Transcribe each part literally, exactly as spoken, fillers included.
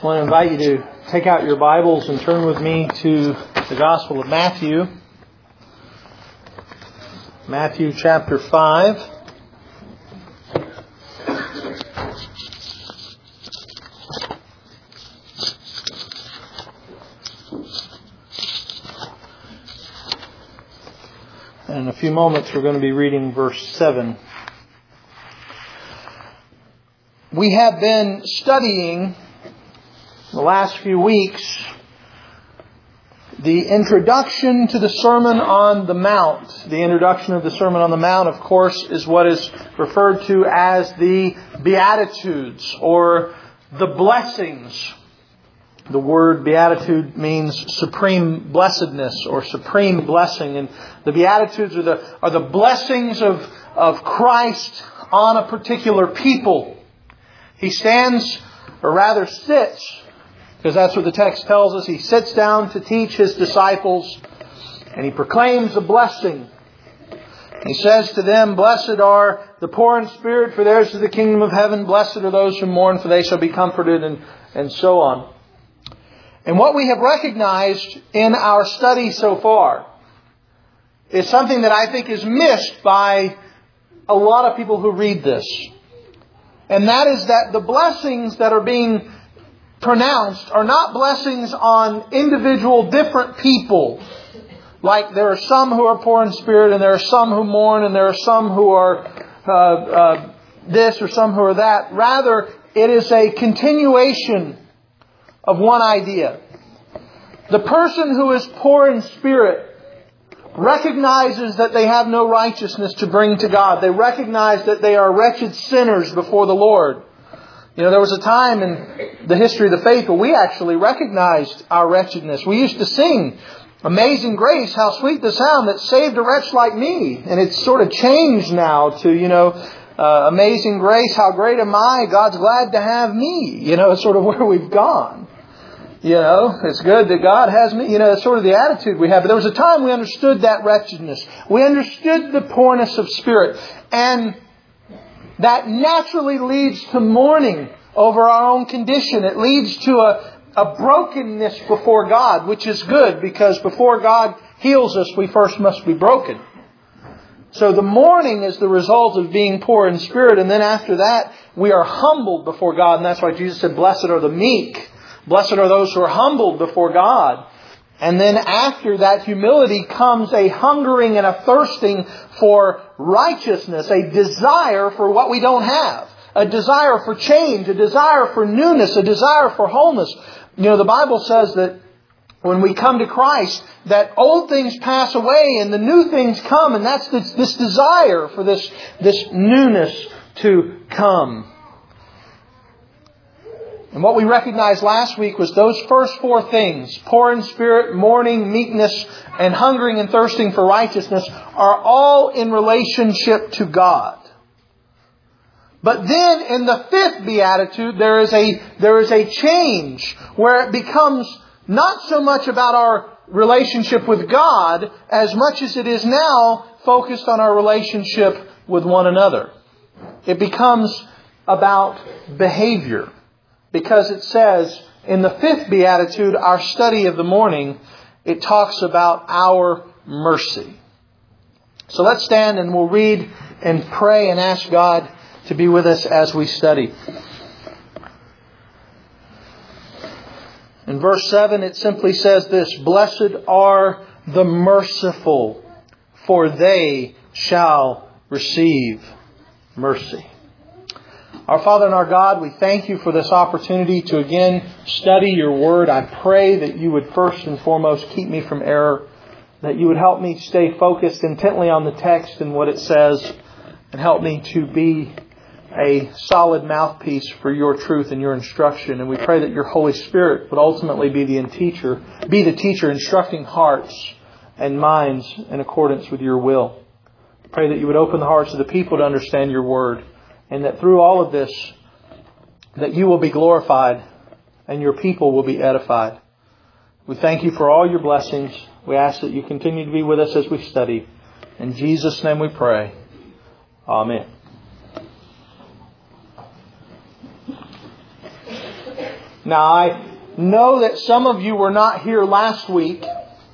I want to invite you to take out your Bibles and turn with me to the Gospel of Matthew. Matthew chapter five. And in a few moments we're going to be reading verse seven. We have been studying the last few weeks the introduction to the Sermon on the Mount. The introduction of the Sermon on the Mount, of course, is what is referred to as the Beatitudes or the blessings. The word beatitude means supreme blessedness or supreme blessing. And the Beatitudes are the, are the blessings of, of Christ on a particular people. He stands, or rather sits, because that's what the text tells us. He sits down to teach His disciples, and He proclaims a blessing. He says to them, "Blessed are the poor in spirit, for theirs is the kingdom of heaven. Blessed are those who mourn, for they shall be comforted," and, and so on. And what we have recognized in our study so far is something that I think is missed by a lot of people who read this. And that is that the blessings that are being pronounced are not blessings on individual different people. Like there are some who are poor in spirit, and there are some who mourn, and there are some who are uh, uh, this or some who are that. Rather, it is a continuation of one idea. The person who is poor in spirit recognizes that they have no righteousness to bring to God. They recognize that they are wretched sinners before the Lord. You know, there was a time in the history of the faith where we actually recognized our wretchedness. We used to sing, "Amazing Grace, how sweet the sound that saved a wretch like me." And it's sort of changed now to, you know, uh, "Amazing Grace, how great am I, God's glad to have me." You know, it's sort of where we've gone. You know, it's good that God has me. You know, it's sort of the attitude we have. But there was a time we understood that wretchedness. We understood the poorness of spirit. And that naturally leads to mourning over our own condition. It leads to a, a brokenness before God, which is good, because before God heals us, we first must be broken. So the mourning is the result of being poor in spirit. And then after that, we are humbled before God. And that's why Jesus said, "Blessed are the meek. Blessed are those who are humbled before God." And then after that humility comes a hungering and a thirsting for righteousness, a desire for what we don't have, a desire for change, a desire for newness, a desire for wholeness. You know, the Bible says that when we come to Christ, that old things pass away and the new things come. And that's this, this desire for this, this newness to come. And what we recognized last week was those first four things, poor in spirit, mourning, meekness, and hungering and thirsting for righteousness, are all in relationship to God. But then in the fifth beatitude, there is a, there is a change where it becomes not so much about our relationship with God as much as it is now focused on our relationship with one another. It becomes about behavior. Because it says in the fifth beatitude, our study of the morning, it talks about our mercy. So let's stand and we'll read and pray and ask God to be with us as we study. In verse seven, it simply says this: "Blessed are the merciful, for they shall receive mercy." Our Father and our God, we thank You for this opportunity to again study Your Word. I pray that You would first and foremost keep me from error, that You would help me stay focused intently on the text and what it says, and help me to be a solid mouthpiece for Your truth and Your instruction. And we pray that Your Holy Spirit would ultimately be the teacher, be the teacher instructing hearts and minds in accordance with Your will. Pray that You would open the hearts of the people to understand Your Word. And that through all of this, that You will be glorified and Your people will be edified. We thank You for all Your blessings. We ask that You continue to be with us as we study. In Jesus' name we pray. Amen. Now, I know that some of you were not here last week,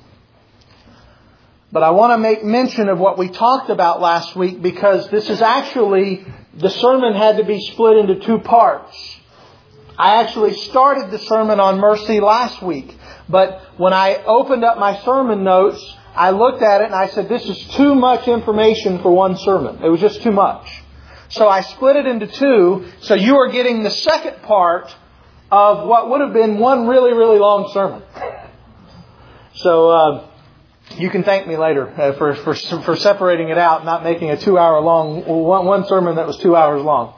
but I want to make mention of what we talked about last week, because this is actually, the sermon had to be split into two parts. I actually started the sermon on mercy last week, but when I opened up my sermon notes, I looked at it and I said, this is too much information for one sermon. It was just too much. So I split it into two, so you are getting the second part of what would have been one really, really long sermon. So, uh, you can thank me later uh, for, for for separating it out, not making a two-hour long one, one sermon that was two hours long.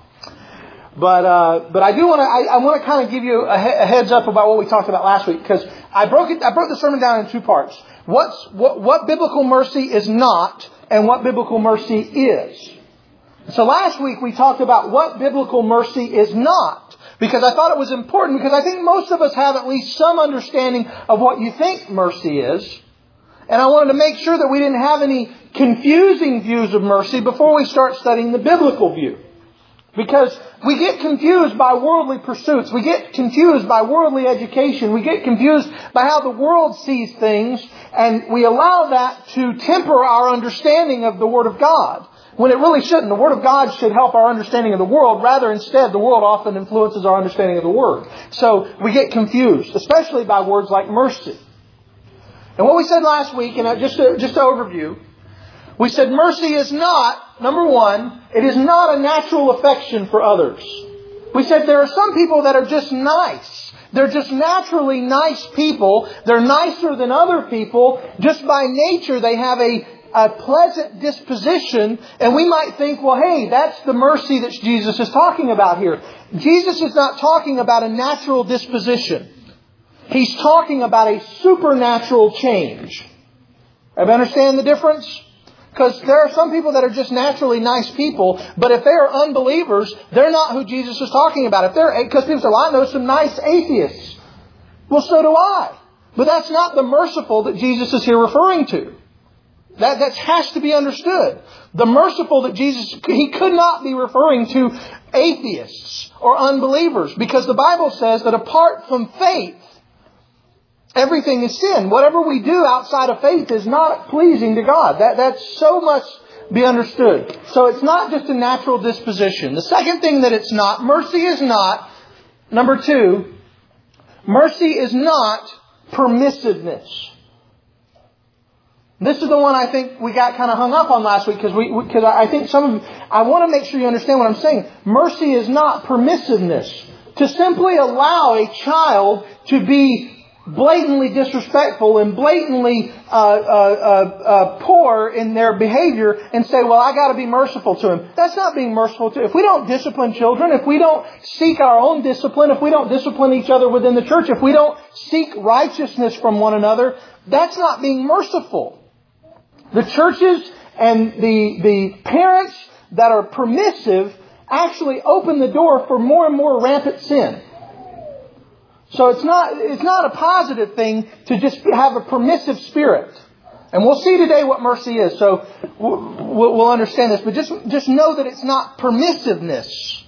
But uh, but I do want to I, I want to kind of give you a, he- a heads up about what we talked about last week, because I broke it I broke the sermon down in two parts. What's what what biblical mercy is not, and what biblical mercy is. So last week we talked about what biblical mercy is not, because I thought it was important, because I think most of us have at least some understanding of what you think mercy is. And I wanted to make sure that we didn't have any confusing views of mercy before we start studying the biblical view. Because we get confused by worldly pursuits. We get confused by worldly education. We get confused by how the world sees things. And we allow that to temper our understanding of the Word of God, when it really shouldn't. The Word of God should help our understanding of the world. Rather, instead, the world often influences our understanding of the Word. So we get confused, especially by words like mercy. And what we said last week, and just to, just to overview, we said mercy is not, number one, it is not a natural affection for others. We said there are some people that are just nice. They're just naturally nice people. They're nicer than other people. Just by nature, they have a, a pleasant disposition. And we might think, well, hey, that's the mercy that Jesus is talking about here. Jesus is not talking about a natural disposition. He's talking about a supernatural change. Everybody understand the difference? Because there are some people that are just naturally nice people, but if they are unbelievers, they're not who Jesus is talking about. If they're, because people say, well, I know some nice atheists. Well, so do I. But that's not the merciful that Jesus is here referring to. That, that has to be understood. The merciful that Jesus, He could not be referring to atheists or unbelievers, because the Bible says that apart from faith, everything is sin. Whatever we do outside of faith is not pleasing to God. That, that's so much be understood. So it's not just a natural disposition. The second thing that it's not, mercy is not, number two, mercy is not permissiveness. This is the one I think we got kind of hung up on last week, because we, because I think some of, I want to make sure you understand what I'm saying. Mercy is not permissiveness. To simply allow a child to be blatantly disrespectful and blatantly uh, uh, uh, uh, poor in their behavior and say, well, I got to be merciful to him. That's not being merciful to him. If we don't discipline children, if we don't seek our own discipline, if we don't discipline each other within the church, if we don't seek righteousness from one another, that's not being merciful. The churches and the, the parents that are permissive actually open the door for more and more rampant sin. So it's not it's not a positive thing to just have a permissive spirit. And we'll see today what mercy is, so we'll, we'll understand this. But just, just know that it's not permissiveness.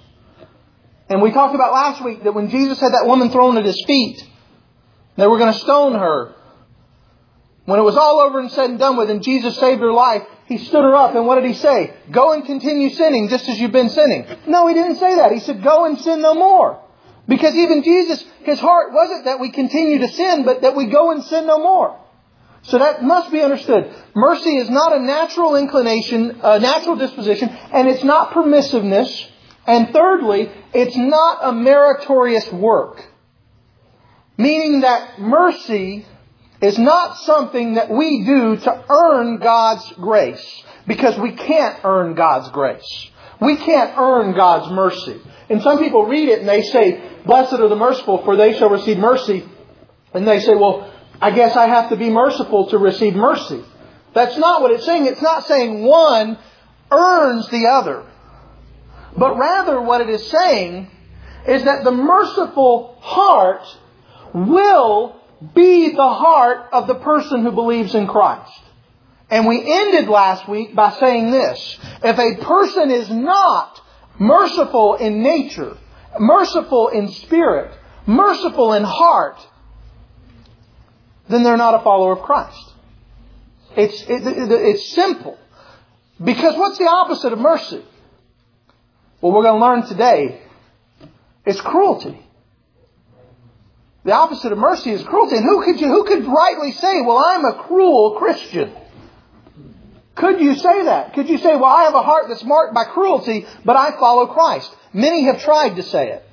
And we talked about last week that when Jesus had that woman thrown at His feet, they were going to stone her. When it was all over and said and done with, and Jesus saved her life, He stood her up, and what did He say? Go and continue sinning just as you've been sinning. No, He didn't say that. He said, go and sin no more. Because even Jesus, His heart wasn't that we continue to sin, but that we go and sin no more. So that must be understood. Mercy is not a natural inclination, a natural disposition, and it's not permissiveness. And thirdly, it's not a meritorious work. Meaning that mercy is not something that we do to earn God's grace. Because we can't earn God's grace. We can't earn God's mercy. And some people read it and they say, blessed are the merciful, for they shall receive mercy. And they say, well, I guess I have to be merciful to receive mercy. That's not what it's saying. It's not saying one earns the other. But rather what it is saying is that the merciful heart will be the heart of the person who believes in Christ. And we ended last week by saying this. If a person is not merciful in nature, merciful in spirit, merciful in heart, then they're not a follower of Christ. It's, it, it, it's simple. Because what's the opposite of mercy? Well, we're going to learn today. It's cruelty. The opposite of mercy is cruelty. And who could you, who could rightly say, well, I'm a cruel Christian? Could you say that? Could you say, well, I have a heart that's marked by cruelty, but I follow Christ? Many have tried to say it.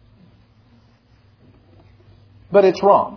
But it's wrong.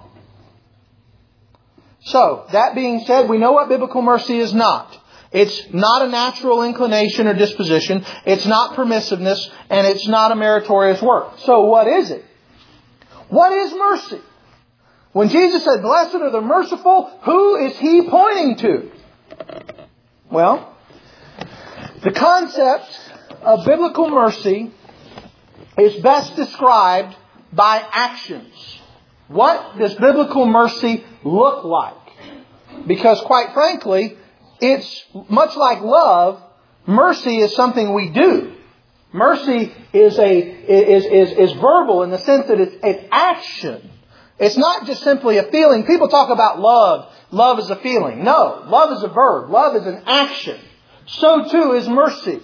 So, that being said, we know what biblical mercy is not. It's not a natural inclination or disposition. It's not permissiveness. And it's not a meritorious work. So what is it? What is mercy? When Jesus said, blessed are the merciful, who is He pointing to? Well, the concept of biblical mercy is best described by actions. What does biblical mercy look like? Because quite frankly, it's much like love. Mercy is something we do. Mercy is a is is is verbal in the sense that it's an action. It's not just simply a feeling. People talk about love. Love is a feeling. No, love is a verb. Love is an action. So too is mercy.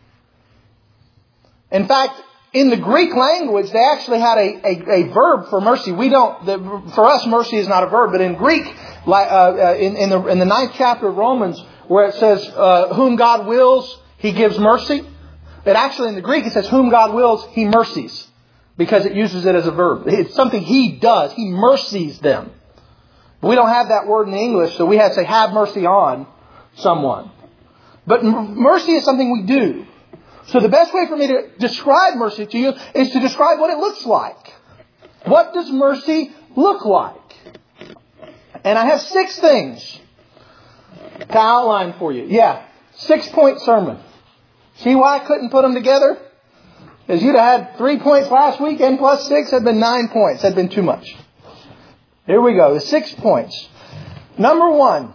In fact, in the Greek language, they actually had a, a, a verb for mercy. We don't. The, for us, mercy is not a verb, but in Greek, like uh, uh, in, in the in the ninth chapter of Romans, where it says, uh, "Whom God wills, He gives mercy." It actually in the Greek it says, "Whom God wills, He mercies," because it uses it as a verb. It's something He does. He mercies them. We don't have that word in the English, so we have to say, "Have mercy on someone." But m- mercy is something we do. So the best way for me to describe mercy to you is to describe what it looks like. What does mercy look like? And I have six things to outline for you. Yeah, six-point sermon. See why I couldn't put them together? Because you'd have had three points last week, and plus six had been nine points. That'd been too much. Here we go. The six points. Number one,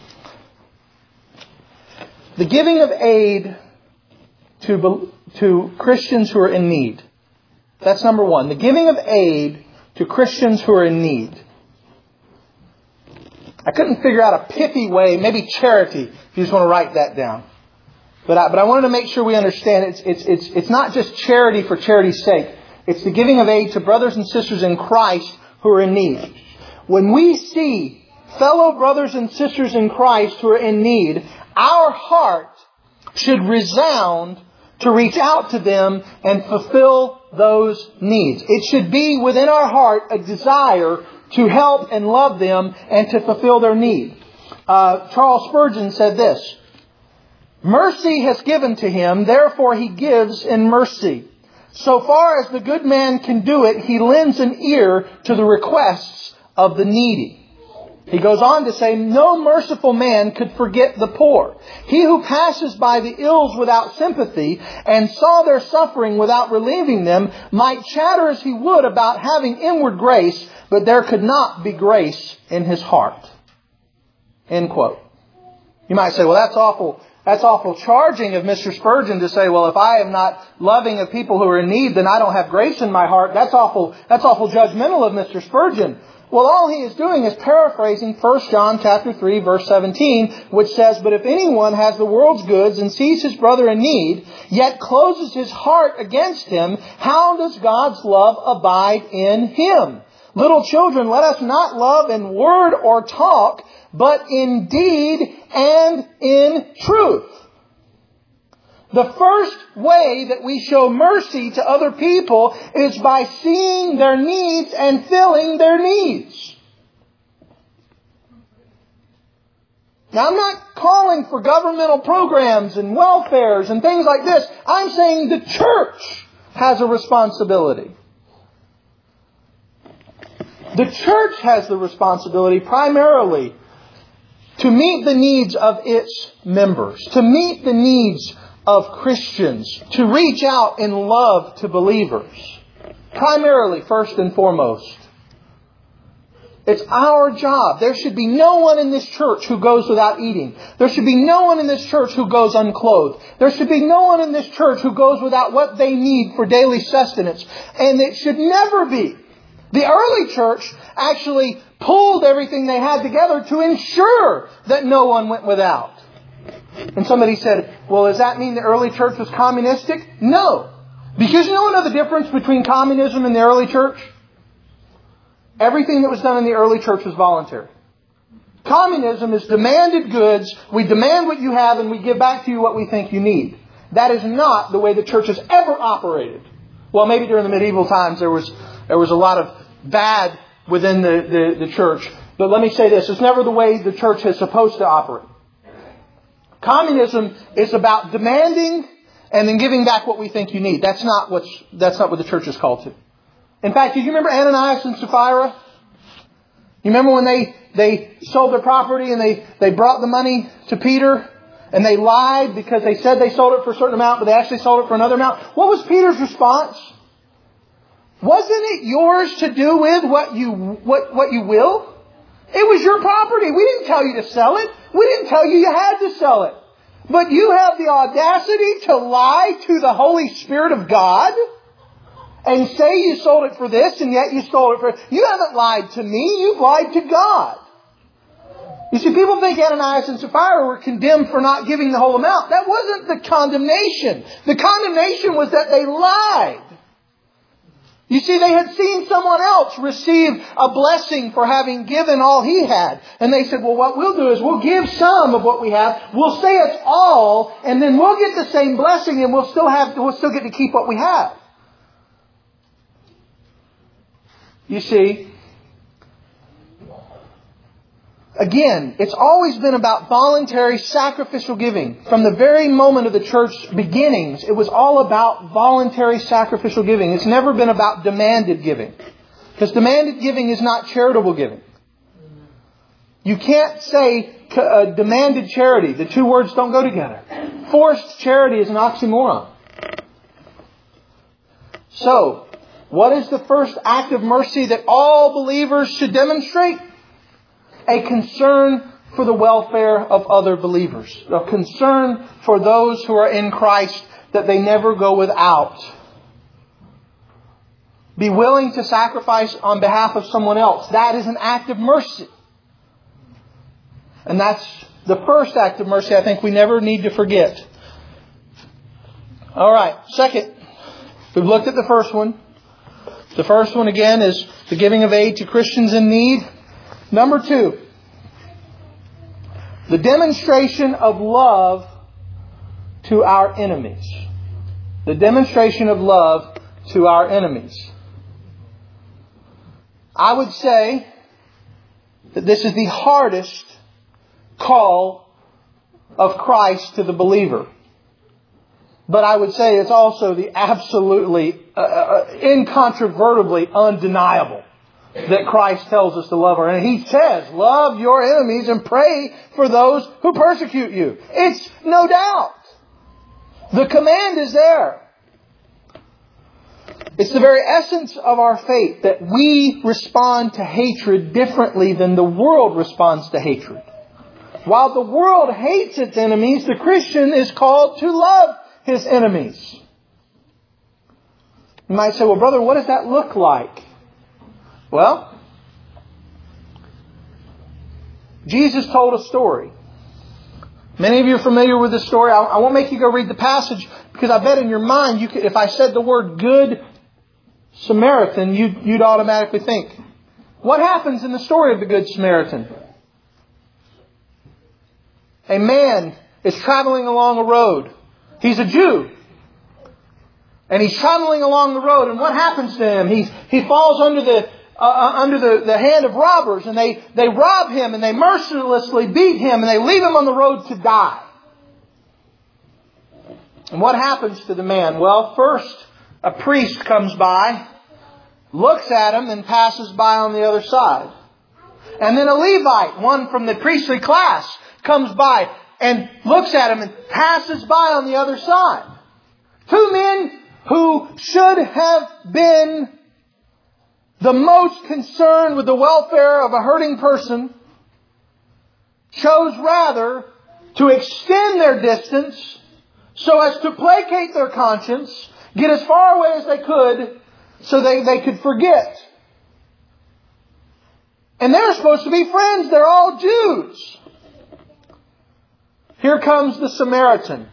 the giving of aid to, to Christians who are in need. That's number one. The giving of aid to Christians who are in need. I couldn't figure out a pithy way, maybe charity, if you just want to write that down. But I, but I wanted to make sure we understand it's, it's, it's, it's not just charity for charity's sake. It's the giving of aid to brothers and sisters in Christ who are in need. When we see fellow brothers and sisters in Christ who are in need, our heart should resound to reach out to them and fulfill those needs. It should be within our heart a desire to help and love them and to fulfill their need. Uh, Charles Spurgeon said this, "Mercy has given to him, therefore he gives in mercy. So far as the good man can do it, he lends an ear to the requests of the needy." He goes on to say, "No merciful man could forget the poor. He who passes by the ills without sympathy and saw their suffering without relieving them might chatter as he would about having inward grace, but there could not be grace in his heart." End quote. You might say, well, that's awful. That's awful charging of Mister Spurgeon to say, well, if I am not loving of people who are in need, then I don't have grace in my heart. That's awful. That's awful judgmental of Mister Spurgeon. Well, all he is doing is paraphrasing First John chapter three, verse seventeen, which says, "But if anyone has the world's goods and sees his brother in need, yet closes his heart against him, how does God's love abide in him? Little children, let us not love in word or talk, but in deed and in truth." The first way that we show mercy to other people is by seeing their needs and filling their needs. Now, I'm not calling for governmental programs and welfares and things like this. I'm saying the church has a responsibility. The church has the responsibility primarily to meet the needs of its members, to meet the needs of Christians, to reach out in love to believers. Primarily, first and foremost. It's our job. There should be no one in this church who goes without eating. There should be no one in this church who goes unclothed. There should be no one in this church who goes without what they need for daily sustenance. And it should never be The early church actually pulled everything they had together to ensure that no one went without. And somebody said, well, does that mean the early church was communistic? No. Because you don't know the difference between communism and the early church? Everything that was done in the early church was voluntary. Communism is demanded goods. We demand what you have and we give back to you what we think you need. That is not the way the church has ever operated. Well, maybe during the medieval times there was there was a lot of bad within the, the, the church. But let me say this. It's never the way the church is supposed to operate. Communism is about demanding and then giving back what we think you need. That's not what's that's not what the church is called to. In fact, do you remember Ananias and Sapphira? You remember when they, they sold their property and they, they brought the money to Peter and they lied because they said they sold it for a certain amount, but they actually sold it for another amount? What was Peter's response? Wasn't it yours to do with what you what, what you will? It was your property. We didn't tell you to sell it. We didn't tell you you had to sell it. But you have the audacity to lie to the Holy Spirit of God and say you sold it for this and yet you sold it for... You haven't lied to me. You've lied to God. You see, people think Ananias and Sapphira were condemned for not giving the whole amount. That wasn't the condemnation. The condemnation was that they lied. You see, they had seen someone else receive a blessing for having given all he had. And they said, well, what we'll do is we'll give some of what we have. We'll say it's all, and then we'll get the same blessing, and we'll still have, we'll still get to keep what we have. You see, again, it's always been about voluntary sacrificial giving. From the very moment of the church beginnings, it was all about voluntary sacrificial giving. It's never been about demanded giving. Because demanded giving is not charitable giving. You can't say uh, demanded charity. The two words don't go together. Forced charity is an oxymoron. So, what is the first act of mercy that all believers should demonstrate? A concern for the welfare of other believers. A concern for those who are in Christ that they never go without. Be willing to sacrifice on behalf of someone else. That is an act of mercy. And that's the first act of mercy I think we never need to forget. All right. Second, we've looked at the first one. The first one again is the giving of aid to Christians in need. Number two, the demonstration of love to our enemies. The demonstration of love to our enemies. I would say that this is the hardest call of Christ to the believer. But I would say it's also the absolutely, uh, incontrovertibly undeniable that Christ tells us to love our enemies. He says, love your enemies and pray for those who persecute you. It's no doubt. The command is there. It's the very essence of our faith that we respond to hatred differently than the world responds to hatred. While the world hates its enemies, the Christian is called to love his enemies. You might say, well, brother, what does that look like? Well, Jesus told a story. Many of you are familiar with this story. I, I won't make you go read the passage because I bet in your mind, you could, if I said the word good Samaritan, you'd, you'd automatically think, what happens in the story of the Good Samaritan? A man is traveling along a road. He's a Jew. And he's traveling along the road. And what happens to him? He's, he falls under the uh, under the, the hand of robbers. And they, they rob him and they mercilessly beat him. And they leave him on the road to die. And what happens to the man? Well, first a priest comes by, looks at him and passes by on the other side. And then a Levite, one from the priestly class, comes by and looks at him and passes by on the other side. Two men who should have been the most concerned with the welfare of a hurting person chose rather to extend their distance so as to placate their conscience, get as far away as they could so they, they could forget And they're supposed to be friends. They're all Jews. Here comes the Samaritan.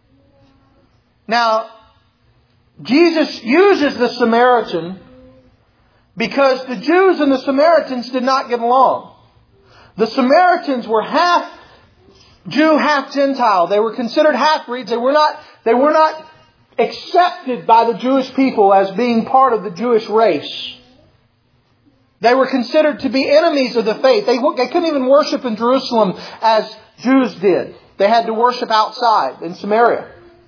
Now, Jesus uses the Samaritan because the Jews and the Samaritans did not get along. The Samaritans were half Jew, half Gentile. They were considered half-breeds. They were not, they were not accepted by the Jewish people as being part of the Jewish race. They were considered to be enemies of the faith. They, they couldn't even worship in Jerusalem as Jews did. They had to worship outside in Samaria.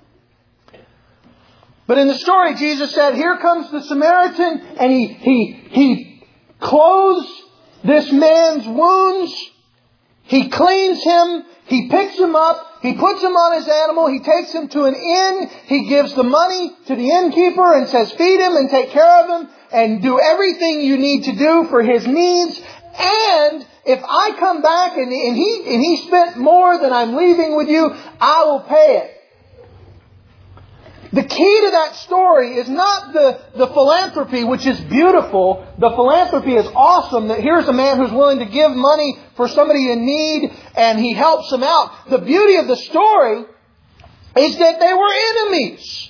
But in the story, Jesus said, here comes the Samaritan, and he, he, he clothes this man's wounds. He cleans him. He picks him up. He puts him on his animal. He takes him to an inn. He gives the money to the innkeeper and says, feed him and take care of him and do everything you need to do for his needs. And if I come back and, and he and he spent more than I'm leaving with you, I will pay it. The key to that story is not the, the philanthropy, which is beautiful. The philanthropy is awesome. That here's a man who's willing to give money for somebody in need and he helps them out. The beauty of the story is that they were enemies.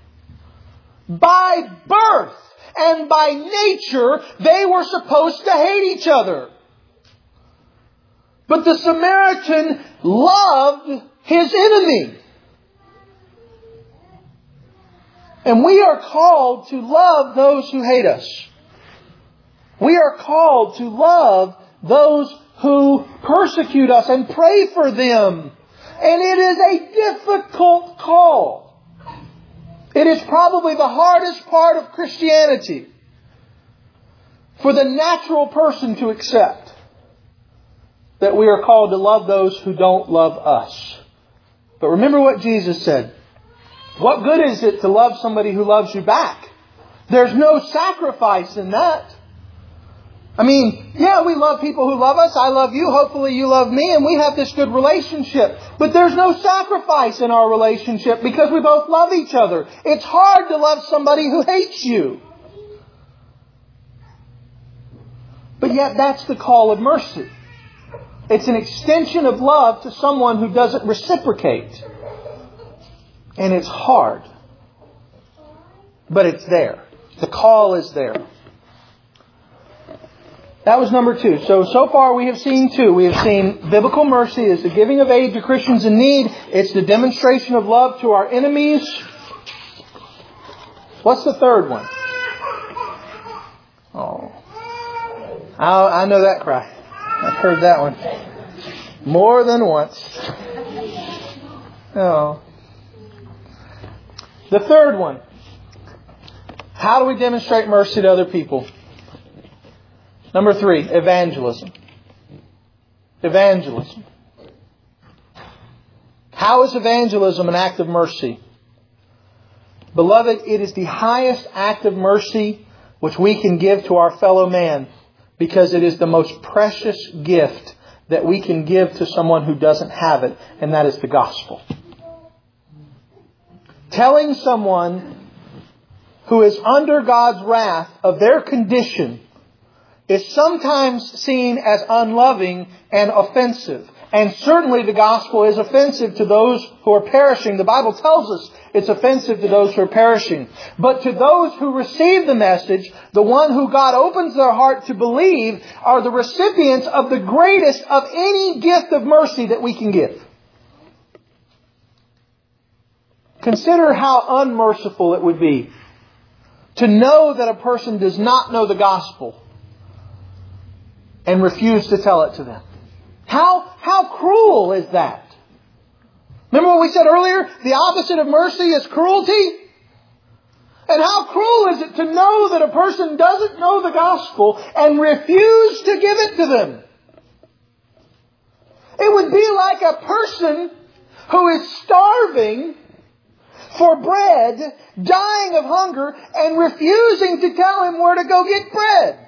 By birth and by nature, they were supposed to hate each other. But the Samaritan loved his enemy. And we are called to love those who hate us. We are called to love those who persecute us and pray for them. And it is a difficult call. It is probably the hardest part of Christianity for the natural person to accept, that we are called to love those who don't love us. But remember what Jesus said. What good is it to love somebody who loves you back? There's no sacrifice in that. I mean, yeah, we love people who love us. I love you. Hopefully you love me. And we have this good relationship. But there's no sacrifice in our relationship because we both love each other. It's hard to love somebody who hates you. But yet that's the call of mercy. It's an extension of love to someone who doesn't reciprocate. And it's hard. But it's there. The call is there. That was number two. So, so far we have seen two. We have seen biblical mercy is the giving of aid to Christians in need. It's the demonstration of love to our enemies. What's the third one? Oh. I, I know that cry. I've heard that one more than once. Oh. The third one. How do we demonstrate mercy to other people? Number three, evangelism. Evangelism. How is evangelism an act of mercy? Beloved, it is the highest act of mercy which we can give to our fellow man, because it is the most precious gift that we can give to someone who doesn't have it, and that is the gospel. Telling someone who is under God's wrath of their condition is sometimes seen as unloving and offensive. And certainly the gospel is offensive to those who are perishing. The Bible tells us it's offensive to those who are perishing. But to those who receive the message, the one who God opens their heart to believe, are the recipients of the greatest of any gift of mercy that we can give. Consider how unmerciful it would be to know that a person does not know the gospel and refuse to tell it to them. How, how cruel is that? Remember what we said earlier? The opposite of mercy is cruelty. And how cruel is it to know that a person doesn't know the gospel and refuse to give it to them? It would be like a person who is starving for bread, dying of hunger, and refusing to tell him where to go get bread.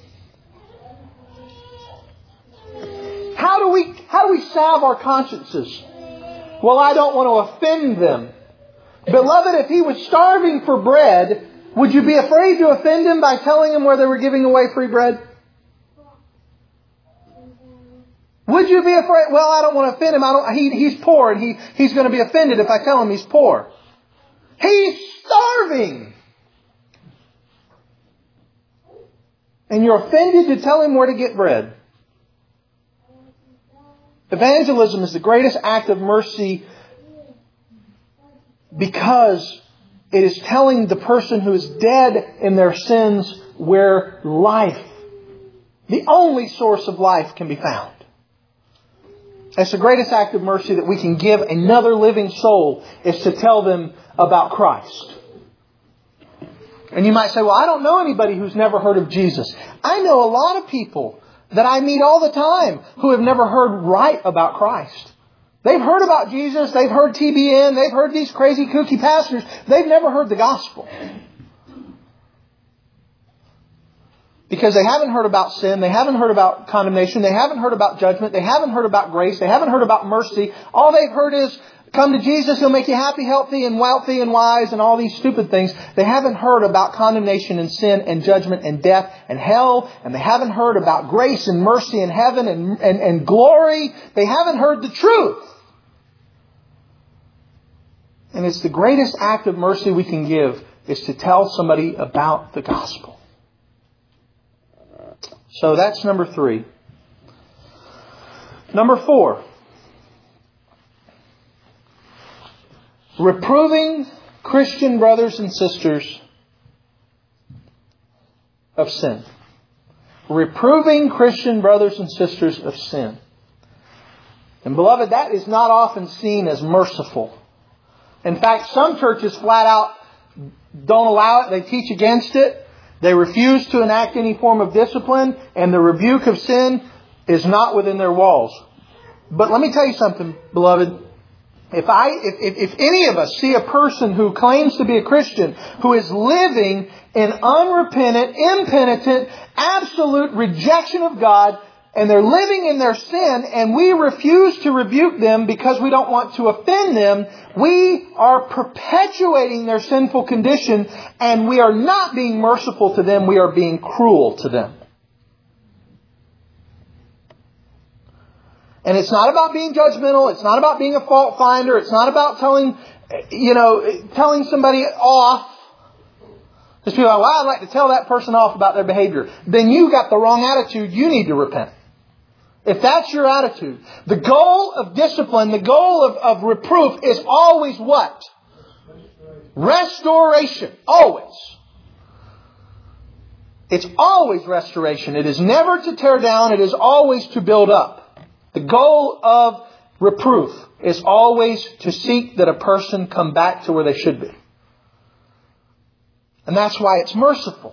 How do we, how do we salve our consciences? Well, I don't want to offend them. Beloved, if he was starving for bread, would you be afraid to offend him by telling him where they were giving away free bread? Would you be afraid? Well, I don't want to offend him. I don't, he, he's poor and he, he's going to be offended if I tell him he's poor. He's starving. And you're offended to tell him where to get bread. Evangelism is the greatest act of mercy because it is telling the person who is dead in their sins where life, the only source of life, can be found. It's the greatest act of mercy that we can give another living soul is to tell them about Christ. And you might say, well, I don't know anybody who's never heard of Jesus. I know a lot of people that I meet all the time who have never heard right about Christ. They've heard about Jesus. They've heard T B N. They've heard these crazy kooky pastors. They've never heard the gospel. Because they haven't heard about sin. They haven't heard about condemnation. They haven't heard about judgment. They haven't heard about grace. They haven't heard about mercy. All they've heard is, come to Jesus, He'll make you happy, healthy, and wealthy, and wise, and all these stupid things. They haven't heard about condemnation and sin and judgment and death and hell. And they haven't heard about grace and mercy and heaven and, and, and glory. They haven't heard the truth. And it's the greatest act of mercy we can give is to tell somebody about the gospel. So that's number three. Number four. Reproving Christian brothers and sisters of sin. Reproving Christian brothers and sisters of sin. And beloved, that is not often seen as merciful. In fact, some churches flat out don't allow it. They teach against it. They refuse to enact any form of discipline. And the rebuke of sin is not within their walls. But let me tell you something, beloved. If I, if, if any of us see a person who claims to be a Christian, who is living in unrepentant, impenitent, absolute rejection of God, and they're living in their sin, and we refuse to rebuke them because we don't want to offend them, we are perpetuating their sinful condition, and we are not being merciful to them, we are being cruel to them. And it's not about being judgmental. It's not about being a fault finder. It's not about telling, you know, telling somebody off. Because people are, well, I'd like to tell that person off about their behavior. Then you got the wrong attitude. You need to repent. If that's your attitude. The goal of discipline, the goal of, of reproof is always what? Restoration. Always. It's always restoration. It is never to tear down. It is always to build up. The goal of reproof is always to seek that a person come back to where they should be. And that's why it's merciful.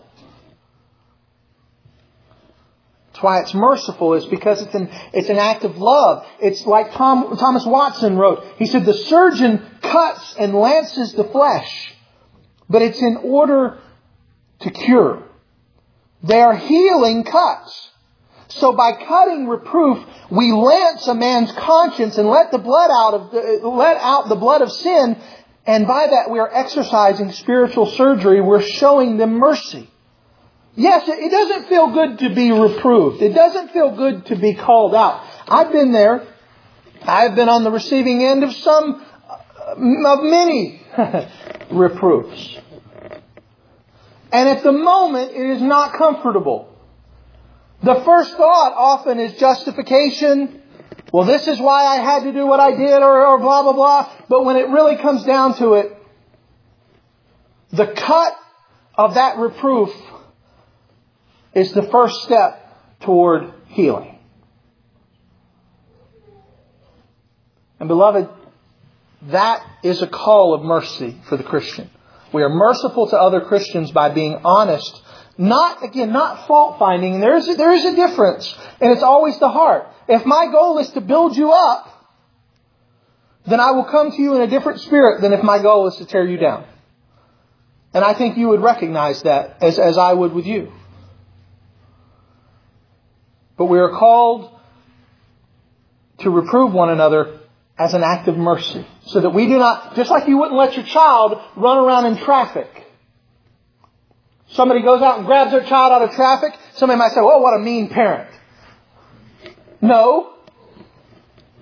That's why it's merciful is because it's an, it's an act of love. It's like Tom, Thomas Watson wrote. He said, the surgeon cuts and lances the flesh, but it's in order to cure. They are healing cuts. So by cutting reproof, we lance a man's conscience and let the blood out of the, let out the blood of sin. And by that we are exercising spiritual surgery. We're showing them mercy. Yes, it doesn't feel good to be reproved. It doesn't feel good to be called out. I've been there. I've been on the receiving end of some, of many reproofs. And at the moment, it is not comfortable. The first thought often is justification. Well, this is why I had to do what I did, or, or blah, blah, blah. But when it really comes down to it, the cut of that reproof is the first step toward healing. And beloved, that is a call of mercy for the Christian. We are merciful to other Christians by being honest. Not, again, not fault finding. There is a, there is a difference. And it's always the heart. If my goal is to build you up, then I will come to you in a different spirit than if my goal is to tear you down. And I think you would recognize that as, as I would with you. But we are called to reprove one another as an act of mercy. So that we do not, just like you wouldn't let your child run around in traffic. Somebody goes out and grabs their child out of traffic. Somebody might say, well, what a mean parent. No.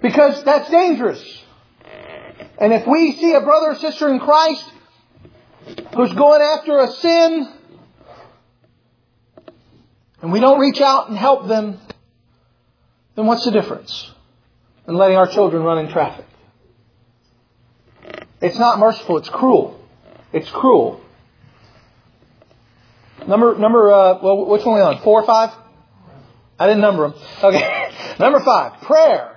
Because that's dangerous. And if we see a brother or sister in Christ who's going after a sin, and we don't reach out and help them, then what's the difference in letting our children run in traffic? It's not merciful. It's cruel. It's cruel. Number, number, uh, well, which one are we on? Four or five? I didn't number them. Okay. Number five, prayer.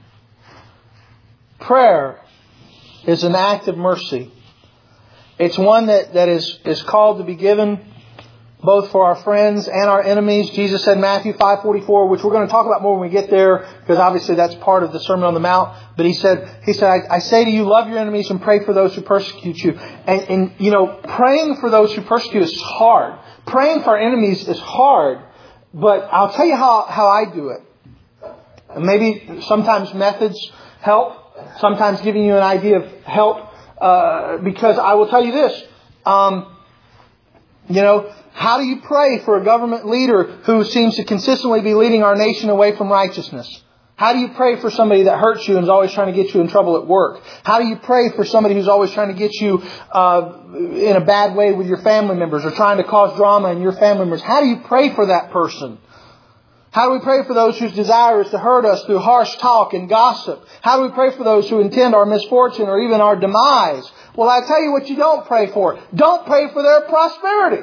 Prayer is an act of mercy. It's one that, that is, is called to be given both for our friends and our enemies. Jesus said in Matthew five forty-four, which we're going to talk about more when we get there, because obviously that's part of the Sermon on the Mount. But He said, He said, I, I say to you, love your enemies and pray for those who persecute you. And, and, you know, praying for those who persecute is hard. Praying for our enemies is hard. But I'll tell you how, how I do it. And maybe sometimes methods help. Sometimes giving you an idea of help. Uh, because I will tell you this. Um, you know, how do you pray for a government leader who seems to consistently be leading our nation away from righteousness? How do you pray for somebody that hurts you and is always trying to get you in trouble at work? How do you pray for somebody who's always trying to get you uh, in a bad way with your family members or trying to cause drama in your family members? How do you pray for that person? How do we pray for those whose desire is to hurt us through harsh talk and gossip? How do we pray for those who intend our misfortune or even our demise? Well, I tell you what you don't pray for. Don't pray for their prosperity.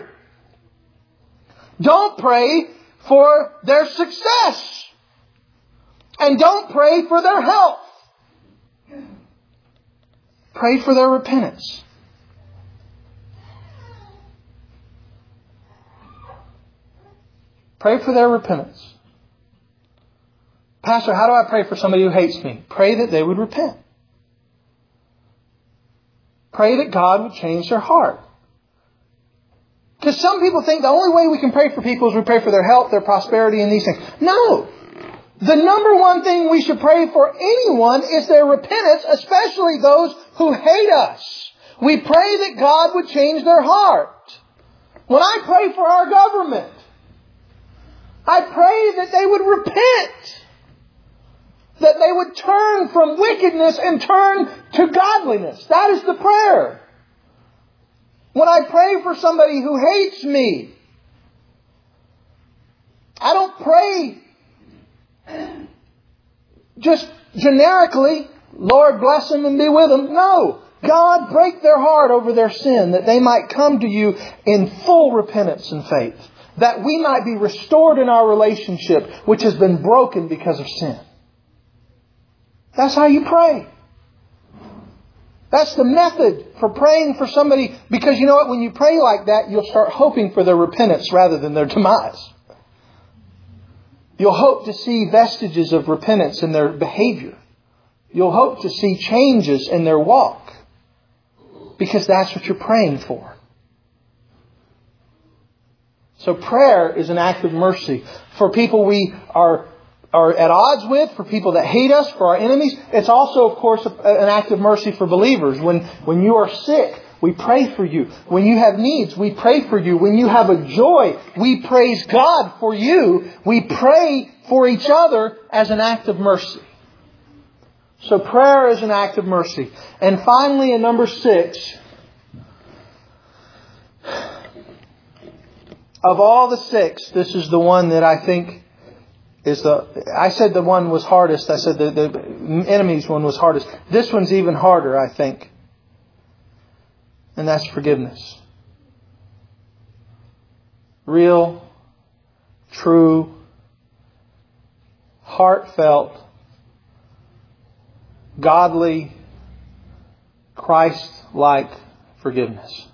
Don't pray for their success. And don't pray for their health. Pray for their repentance. Pray for their repentance. Pastor, how do I pray for somebody who hates me? Pray that they would repent. Pray that God would change their heart. Because some people think the only way we can pray for people is we pray for their health, their prosperity, and these things. No! The number one thing we should pray for anyone is their repentance, especially those who hate us. We pray that God would change their heart. When I pray for our government, I pray that they would repent. That they would turn from wickedness and turn to godliness. That is the prayer. When I pray for somebody who hates me, I don't pray just generically, Lord bless them and be with them. No. God, break their heart over their sin that they might come to you in full repentance and faith. That we might be restored in our relationship which has been broken because of sin. That's how you pray. That's the method for praying for somebody. Because you know what? When you pray like that, you'll start hoping for their repentance rather than their demise. You'll hope to see vestiges of repentance in their behavior. You'll hope to see changes in their walk. Because that's what you're praying for. So prayer is an act of mercy. For people we are are at odds with, for people that hate us, for our enemies. It's also, of course, an act of mercy for believers. When, when you are sick, we pray for you. When you have needs, we pray for you. When you have a joy, we praise God for you. We pray for each other as an act of mercy. So prayer is an act of mercy. And finally, in number six, of all the six, this is the one that I think is the, I said the one was hardest. I said the, the enemy's one was hardest. This one's even harder, I think. And that's forgiveness. Real, true, heartfelt, godly, Christ-like forgiveness.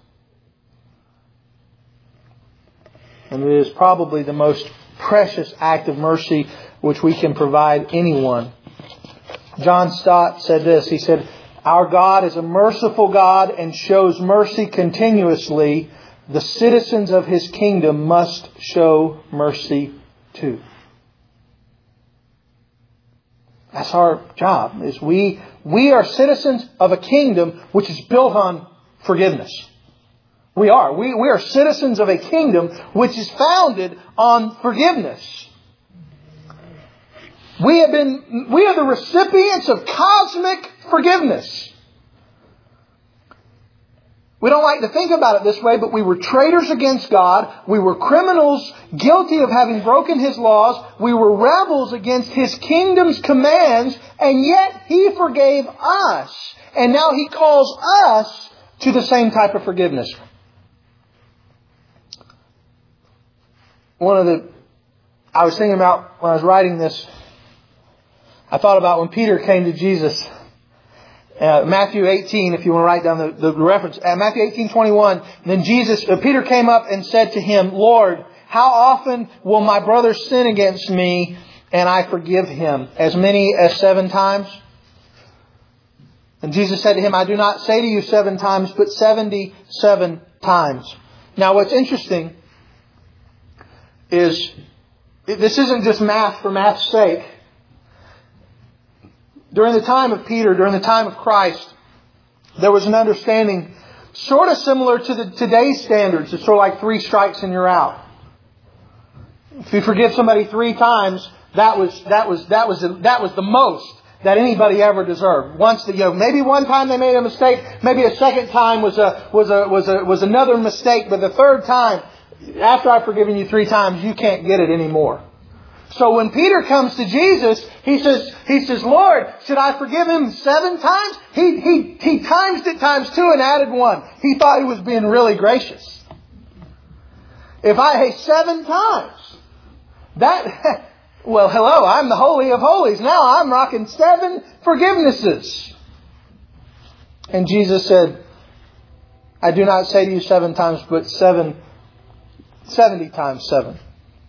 And it is probably the most precious act of mercy which we can provide anyone. John Stott said this. He said, "Our God is a merciful God and shows mercy continuously. The citizens of His kingdom must show mercy too." That's our job. Is we we are citizens of a kingdom which is built on forgiveness. We are. We, we are citizens of a kingdom which is founded on forgiveness. We have been, we are the recipients of cosmic forgiveness. We don't like to think about it this way, but we were traitors against God. We were criminals guilty of having broken His laws. We were rebels against His kingdom's commands, and yet He forgave us. And now He calls us to the same type of forgiveness. One of the, I was thinking about when I was writing this, I thought about when Peter came to Jesus. Uh, Matthew eighteen, if you want to write down the, the reference. Uh, Matthew eighteen twenty-one. Then Jesus, uh, Peter came up and said to Him, Lord, how often will my brother sin against me and I forgive him? As many as seven times? And Jesus said to him, I do not say to you seven times, but seventy-seven times. Now what's interesting is, this isn't just math for math's sake. During the time of Peter, during the time of Christ, there was an understanding sort of similar to the today's standards. It's sort of like three strikes and you're out. If you forgive somebody three times, that was that was that was that was the most that anybody ever deserved. Once the, you know, maybe one time they made a mistake, maybe a second time was a was a was a was another mistake, but the third time, after I've forgiven you three times, you can't get it anymore. So when Peter comes to Jesus, he says, he says, Lord, should I forgive him seven times? He, he, he times it times two and added one. He thought he was being really gracious. If I, hey, seven times, that, well, hello, I'm the Holy of Holies. Now I'm rocking seven forgivenesses. And Jesus said, I do not say to you seven times, but seven, seventy times seven.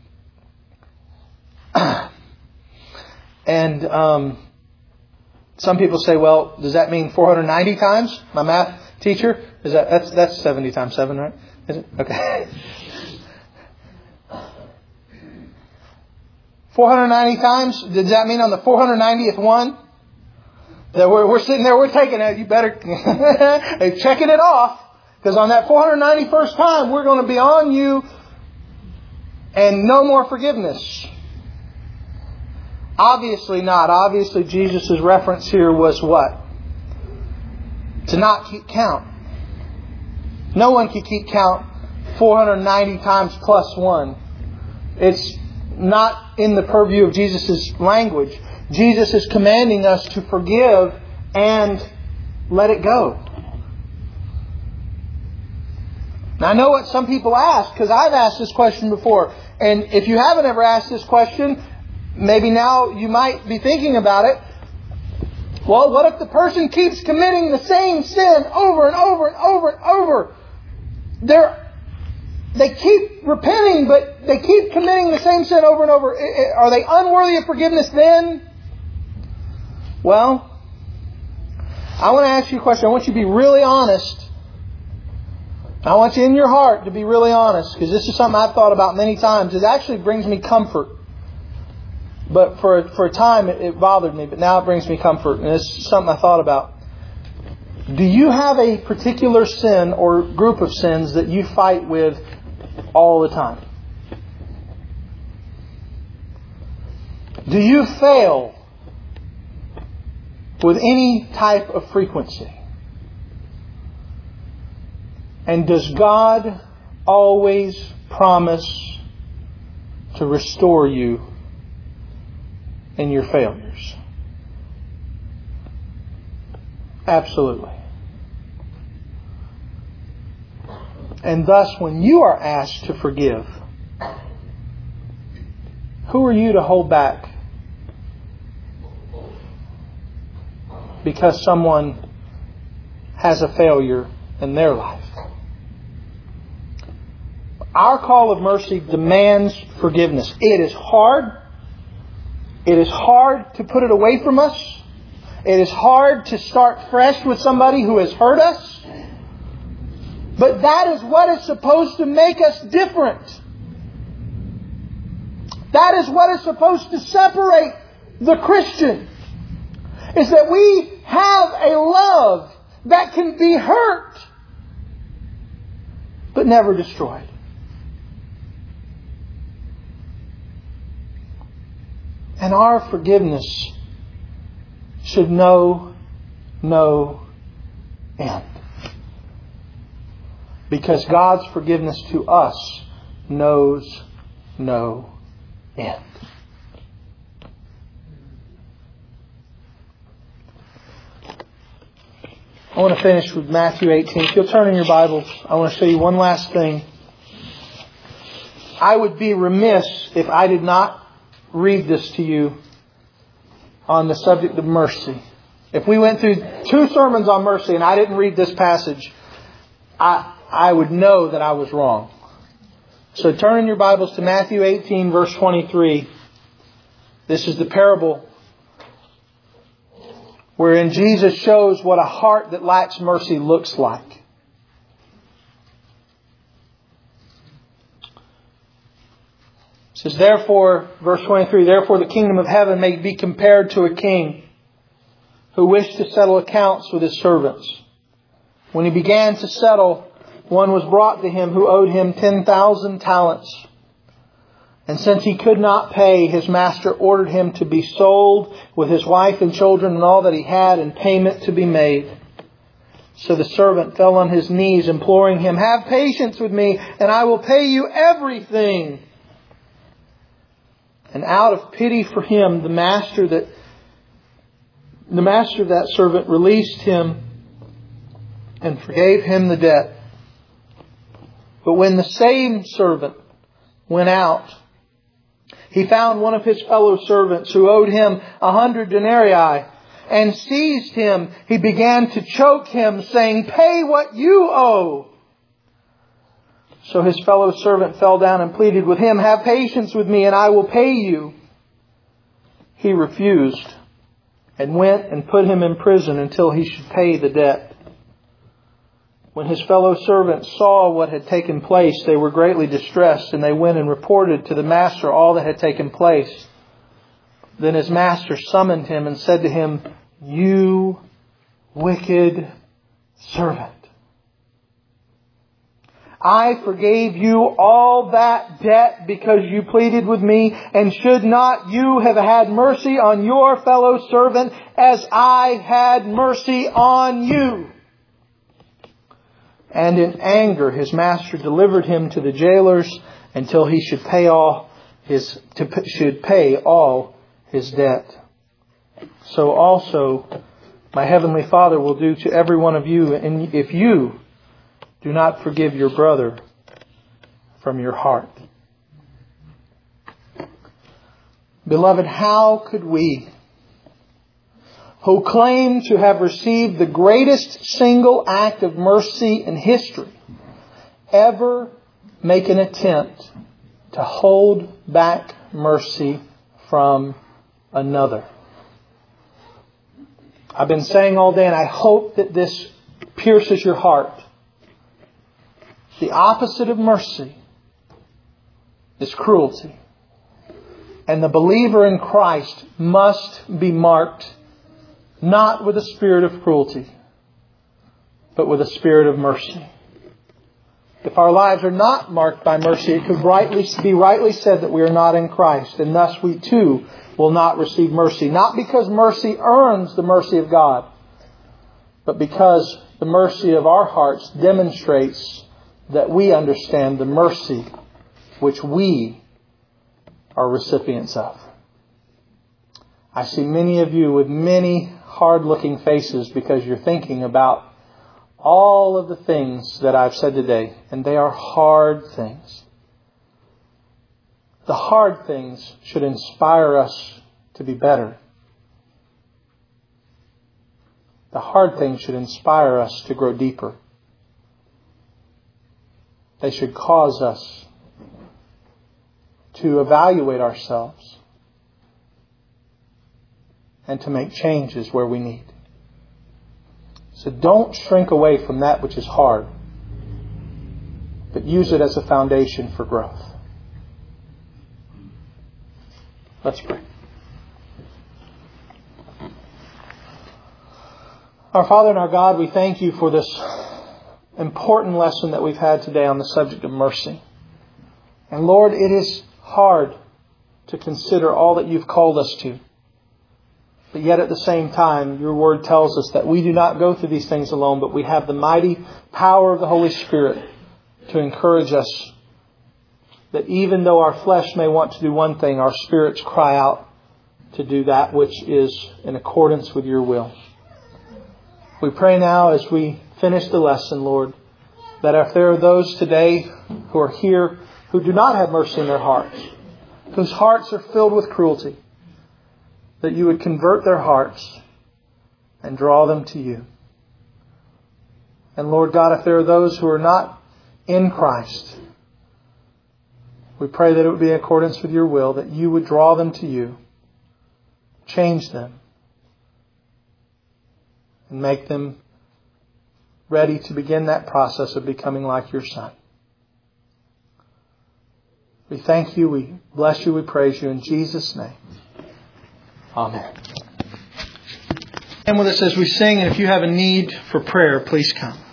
And um, some people say, well, does that mean four hundred ninety times? My math teacher, is that that's that's seventy times seven, right? Is it? Okay. four hundred ninety times. Does that mean on the four hundred ninetieth one that we're we're sitting there, we're taking it? You better checking it off, because on that four hundred ninety-first time, we're going to be on you, and no more forgiveness. Obviously not. Obviously Jesus' reference here was what? To not keep count. No one can keep count four hundred ninety times plus one. It's not in the purview of Jesus' language. Jesus is commanding us to forgive and let it go. Now I know what some people ask, because I've asked this question before. And if you haven't ever asked this question, maybe now you might be thinking about it. Well, what if the person keeps committing the same sin over and over and over and over? They're, they keep repenting, but they keep committing the same sin over and over. Are they unworthy of forgiveness then? Well, I want to ask you a question. I want you to be really honest. I want you in your heart to be really honest, because this is something I've thought about many times. It actually brings me comfort. But for, for a time it, it bothered me, but now it brings me comfort. And it's something I thought about. Do you have a particular sin or group of sins that you fight with all the time? Do you fail with any type of frequency? And does God always promise to restore you in your failures? Absolutely. And thus, when you are asked to forgive, who are you to hold back because someone has a failure in their life? Our call of mercy demands forgiveness. It is hard. It is hard to put it away from us. It is hard to start fresh with somebody who has hurt us. But that is what is supposed to make us different. That is what is supposed to separate the Christian. Is that we have a love that can be hurt, but never destroyed. And our forgiveness should know no end. Because God's forgiveness to us knows no end. I want to finish with Matthew eighteen. If you'll turn in your Bibles, I want to show you one last thing. I would be remiss if I did not read this to you on the subject of mercy. If we went through two sermons on mercy and I didn't read this passage, I, I would know that I was wrong. So turn in your Bibles to Matthew eighteen, verse twenty-three. This is the parable wherein Jesus shows what a heart that lacks mercy looks like. It says, therefore, verse twenty-three, therefore the kingdom of heaven may be compared to a king who wished to settle accounts with his servants. When he began to settle, one was brought to him who owed him ten thousand talents. And since he could not pay, his master ordered him to be sold with his wife and children and all that he had, and payment to be made. So the servant fell on his knees, imploring him, have patience with me, and I will pay you everything. And out of pity for him, the master that the master of that servant released him and forgave him the debt. But when the same servant went out, he found one of his fellow servants who owed him a hundred denarii, and seized him. He began to choke him, saying, pay what you owe. So his fellow servant fell down and pleaded with him, have patience with me and I will pay you. He refused and went and put him in prison until he should pay the debt. When his fellow servants saw what had taken place, they were greatly distressed, and they went and reported to the master all that had taken place. Then his master summoned him and said to him, you wicked servant, I forgave you all that debt because you pleaded with me, and should not you have had mercy on your fellow servant as I had mercy on you? And in anger, his master delivered him to the jailers until he should pay all his to, should pay all his debt. So also, my heavenly Father will do to every one of you, and if you do not forgive your brother from your heart. Beloved, how could we, who claim to have received the greatest single act of mercy in history, ever make an attempt to hold back mercy from another? I've been saying all day, and I hope that this pierces your heart. The opposite of mercy is cruelty. And the believer in Christ must be marked not with a spirit of cruelty, but with a spirit of mercy. If our lives are not marked by mercy, it could rightly be rightly said that we are not in Christ, and thus we too will not receive mercy. Not because mercy earns the mercy of God, but because the mercy of our hearts demonstrates that we understand the mercy which we are recipients of. I see many of you with many hard-looking faces because you're thinking about all of the things that I've said today, and they are hard things. The hard things should inspire us to be better. The hard things should inspire us to grow deeper. They should cause us to evaluate ourselves and to make changes where we need. So don't shrink away from that which is hard, but use it as a foundation for growth. Let's pray. Our Father and our God, we thank you for this important lesson that we've had today on the subject of mercy. And Lord, it is hard to consider all that you've called us to. But yet at the same time, your word tells us that we do not go through these things alone, but we have the mighty power of the Holy Spirit to encourage us that even though our flesh may want to do one thing, our spirits cry out to do that which is in accordance with your will. We pray now as we finish the lesson, Lord, that if there are those today who are here who do not have mercy in their hearts, whose hearts are filled with cruelty, that you would convert their hearts and draw them to you. And Lord God, if there are those who are not in Christ, we pray that it would be in accordance with your will, that you would draw them to you, change them, and make them ready to begin that process of becoming like your Son. We thank you, we bless you, we praise you in Jesus' name. Amen. And with us as we sing, and if you have a need for prayer, please come.